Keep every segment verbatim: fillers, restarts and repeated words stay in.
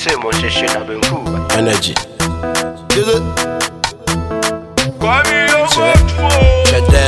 say mo she she na benku. Energy. Is it? Kwame yo mo. Chede.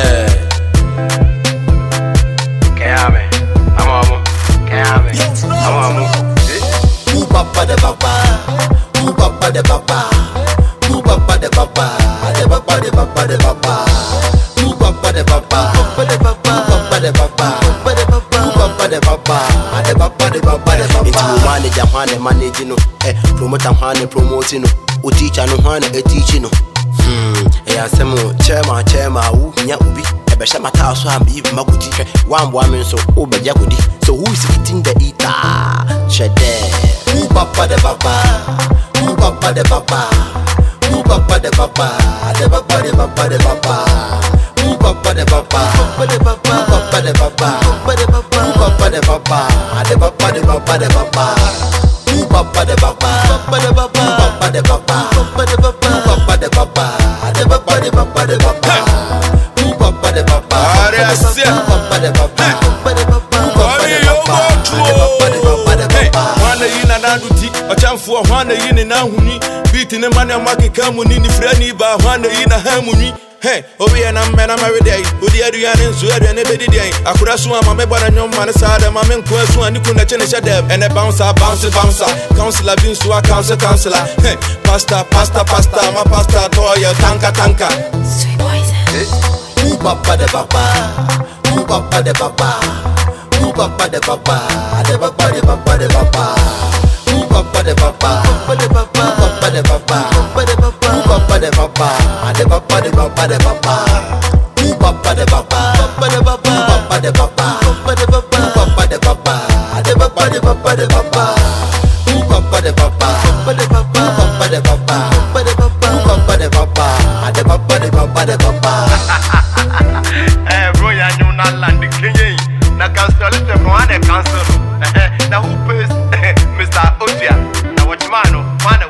Kayame. Amamu. Kayame. Amamu. Who papa de papa? Who papa de papa? Who papa de papa? De papa de papa de papa. Who papa de papa? Papa de papa. Papa de papa. Papa de papa. Who papa de papa? De papa de papa de papa. Into manage and man manage no. Eh, promote and man promote no. O teacher no man e teach no. Hmm. Eh, asemo chairman chairman who nya ubi. E be shama ta so am even maguti. One woman so o be yakudi. So who is eating the eater? Shede. Who papa de papa? Who papa de papa? Who papa de papa? De papa de papa de papa. Who papa de papa? Papa de papa. Papa de papa. Papa de papa. Who papa de papa? De papa de papa de papa. Who papa de papa? Papa de papa. Papa de papa. Papa de papa. Papa de papa. De papa de papa de papa. Who papa de papa? Papa de papa. Papa de papa. Papa de papa. Papa de papa de papa. Wana yina na duti, ochamfu wana yini na huni. Biti ne mane mwaki kamuni ni freni ba wana yina hamuni. Hey, obi na mena maride, odi aduane nso aduane bedidi ai. Akura so ama me bwana nyom man sada ma me nko asu ani kuna chene shadeb. Ene bouncer bouncer bouncer, counselor bin so a counselor counselor. Hey, pastor pastor pastor, ma pastor toya tanka tanka. Sweet poison. Who papa de papa? Who papa de papa? Who papa de papa? De papa de papa de papa. Who papa de papa? Papa de papa. Papa de papa. Papa de papa. Who papa de papa? De papa de papa de papa. Who papa de papa? Papa de papa. Papa de papa. Papa de papa. Papa de papa. De papa de papa de papa. Who papa de papa? Papa de papa. Papa de papa. Papa de papa. Who papa de papa? De papa de papa de papa. Eh bro ya nyu na land Kenya. Na cancel it no one cancel. Eh na who pays Mister Otia. Na watchman no one